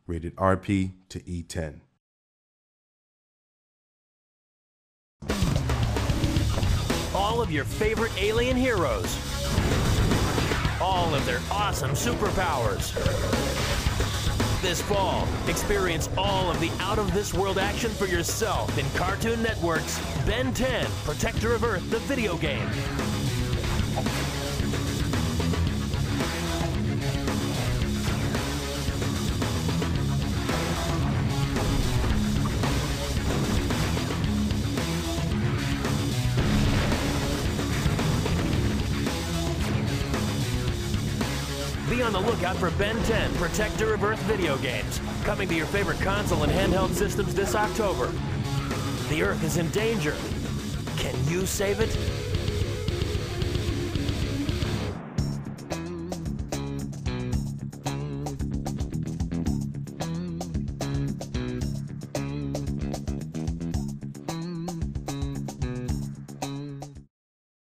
rated RP to E10. All of your favorite alien heroes. All of their awesome superpowers. This fall, experience all of the out-of-this-world action for yourself in Cartoon Network's Ben 10, Protector of Earth, the video game. Be on the lookout for Ben 10, Protector of Earth video games, coming to your favorite console and handheld systems this October. The Earth is in danger. Can you save it?